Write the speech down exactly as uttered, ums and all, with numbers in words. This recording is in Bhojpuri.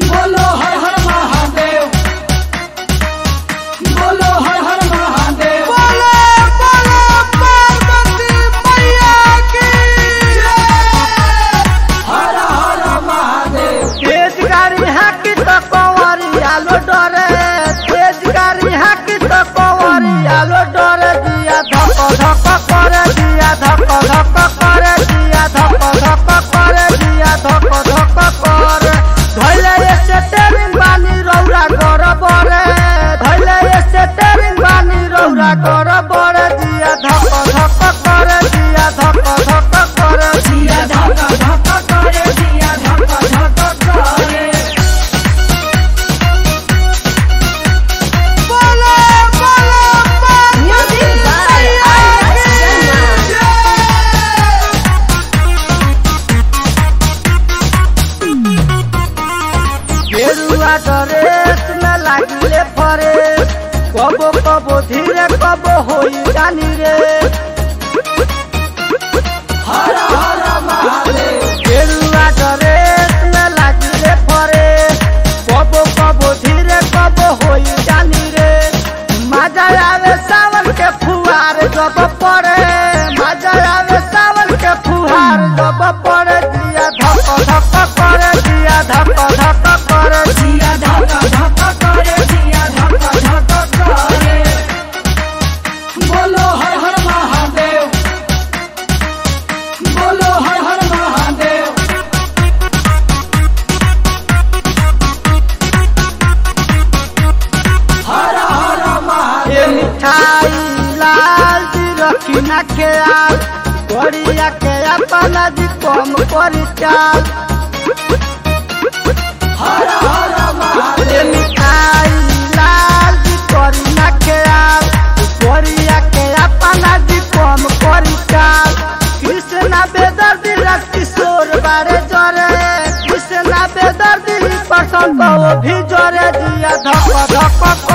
बोलो हर हर महादेव, बोलो हर हर महादेव, बोलो बोलो पार्वती मैया की हर हर महादेव। तेज गाड़ी हाकी तो कंवरी आलो डरे, तेज गाड़ी हाकी तो कंवरी आलो डरे, दिया धक धक करे, दिया धक धक करे, दिया धक धक करे, दिया धक धक करे। धैले स्टेरिंग बानी रौरा कर बरे, धैले स्टेरिंग बानी रौरा कर बरे, दिया धक धक करे, दिया धक धक करे, जिया धक धक करे, जिया धक धक करे। बोलो बोलो पार्वती मैया की गेरुआ ड्रेस में लागिले फरे, कबो कबो धीरे कबो होई जानी रे। हर हर महादेव, गेरुआ ड्रेस में लागिले फरे, कबो कबो धीरे कबो होई जानी रे। मजा आवे सावन के फुहार जब पड़े, मजा आवे सावन के फुहार जब पड़े, दिया धक धक करे, दिया धक धक करे, जिया धक धक करे, जिया धक धक करे। बोलो हर हर महादेव, बोलो हर हर महादेव, हर हर ये महादेव। मिठाई लाल जी रखी न के आल, कोरिया के अपना जी कम करी चाल। हर हर ये महादेव, मिठाई लाल जी करी न के आल, कोरिया के अपना जी कम करी चाल। कृष्णा बेदर्दी राज किशोर बारे जरे, कृष्णा बेदर्दी पसंद वो भी जरे, दिया धक धक